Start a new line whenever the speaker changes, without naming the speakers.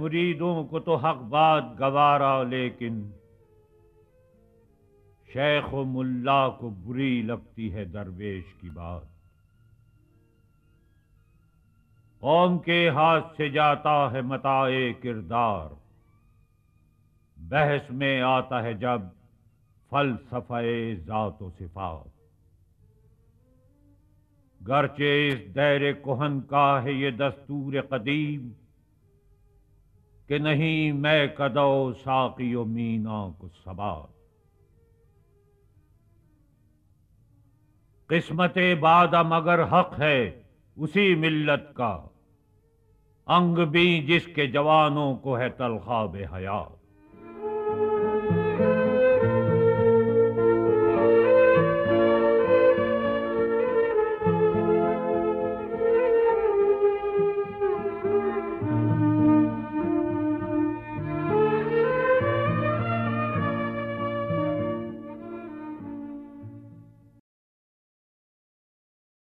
मुरीदों को तो हक बात गवारा, लेकिन शेख व मुल्ला को बुरी लगती है दरवेश की बात। कौम के हाथ से जाता है मताए किरदार, बहस में आता है जब फलसफे ज़ात सिफात। गरचे इस दायरे कोहन का है ये दस्तूर कदीम, कि नहीं मैं कदो साकी व मीना को सबात। किस्मत बादा मगर हक है उसी मिल्लत का, अंग भी जिसके जवानों को है तलखाब हयात।